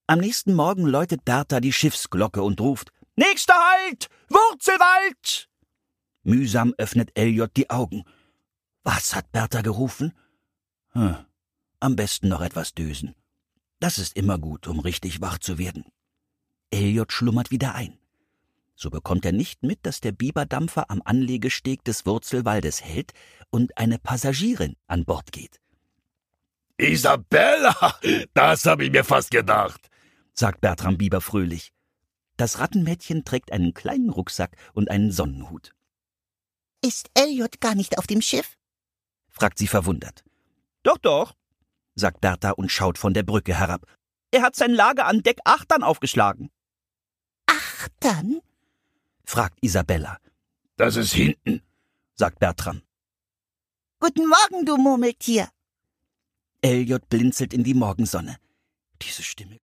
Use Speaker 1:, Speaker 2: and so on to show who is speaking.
Speaker 1: Am nächsten Morgen läutet Bertha die Schiffsglocke und ruft: »Nächster Halt! Wurzelwald!« Mühsam öffnet Elliot die Augen. Was hat Bertha gerufen? Am besten noch etwas dösen. Das ist immer gut, um richtig wach zu werden. Elliot schlummert wieder ein. So bekommt er nicht mit, dass der Biberdampfer am Anlegesteg des Wurzelwaldes hält und eine Passagierin an Bord geht.
Speaker 2: »Isabella, das habe ich mir fast gedacht«,
Speaker 1: sagt Bertram Biber fröhlich. Das Rattenmädchen trägt einen kleinen Rucksack und einen Sonnenhut.
Speaker 3: »Ist Elliot gar nicht auf dem Schiff?«
Speaker 1: fragt sie verwundert. »Doch, doch«, sagt Bertha und schaut von der Brücke herab. »Er hat sein Lager an Deck 8 dann aufgeschlagen.«
Speaker 3: »Achtern?«
Speaker 1: fragt Isabella.
Speaker 2: »Das ist hinten«,
Speaker 1: sagt Bertram.
Speaker 3: »Guten Morgen, du Murmeltier.«
Speaker 1: Elliot blinzelt in die Morgensonne. Diese Stimme